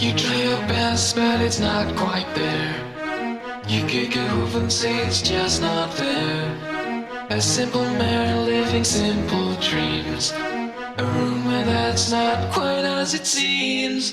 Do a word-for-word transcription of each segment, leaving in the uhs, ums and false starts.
You try your best, but it's not quite there. You kick a hoof and say it's just not there. A simple man living simple dreams. A room where that's not quite as it seems.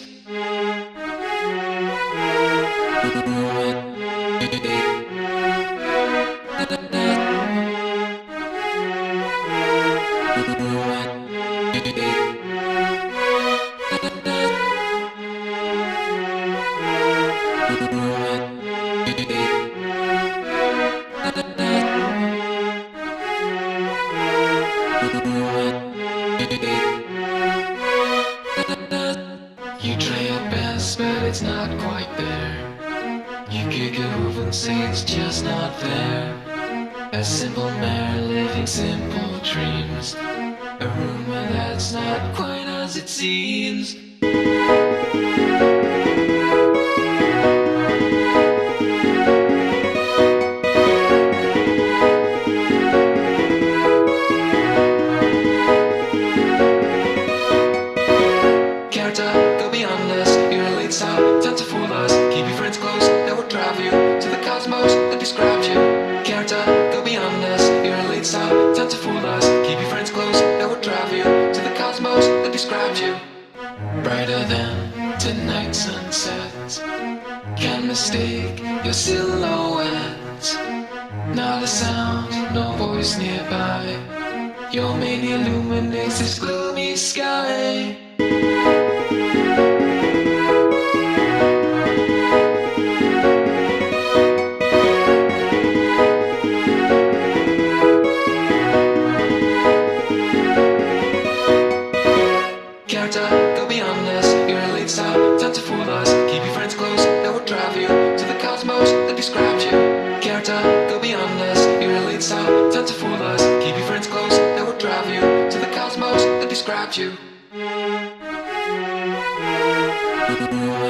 You try your best, but it's not quite there. You kick a hoof and say it's just not there. A simple man living simple dreams. A room where that's not quite as it seems. Character, go beyond us. You're a late start, time to fool us. Keep your friends close, that will drive you to the cosmos that describes you. Character, go beyond us. You're a late start, time to fool us. Keep your friends close, that will drive you to the cosmos that describes you. Brighter than tonight's sunset. Can't mistake your silhouette. Not a sound, no voice nearby. Your mane illuminates this gloomy sky. Character, go beyond us. You're a late start, time to fool us. Keep your friends close, that will drive you to the cosmos that describes you. Character, go beyond us. You're a late start, time to fool us. Keep your friends close, that will drive you to the cosmos that describes you.